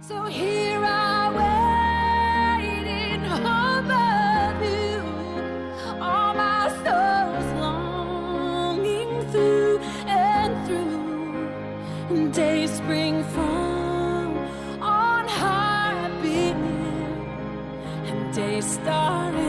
So here I waiting above you, all my soul's longing through and through. Days spring from on high beneath, and days starting